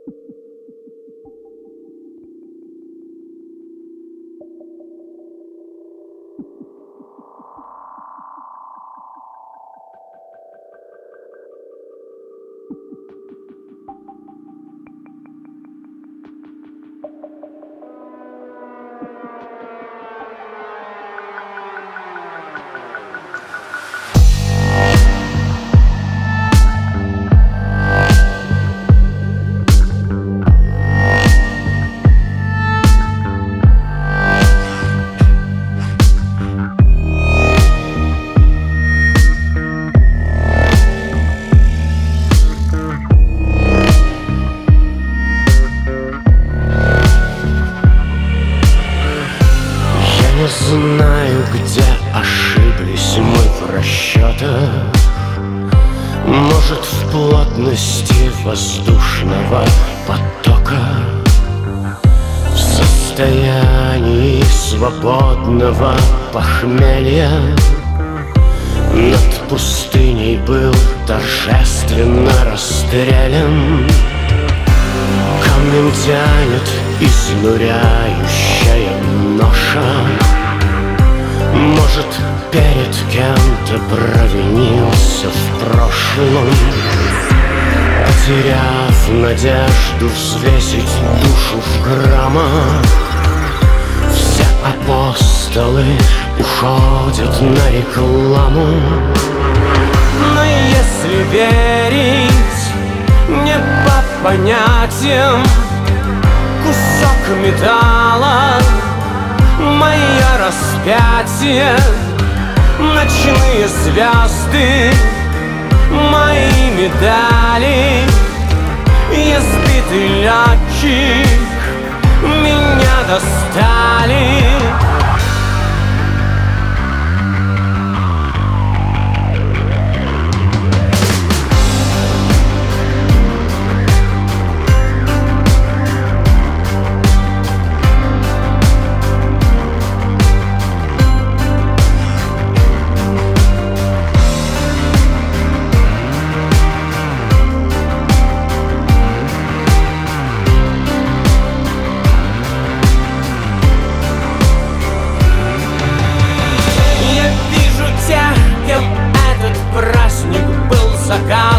Знаю, где ошиблись мы в расчетах. Может, в плотности воздушного потока, в состоянии свободного похмелья над пустыней был торжественно расстрелян. Камнем тянет изнуряющая ноша. Может, перед кем-то провинился в прошлом, потеряв надежду взвесить душу в граммах. Все апостолы уходят на рекламу. Но если верить не по понятиям, кусок металла — мое распятие, ночные звезды — мои медали. Избитый летчик, меня достали. Кем этот праздник был загадан.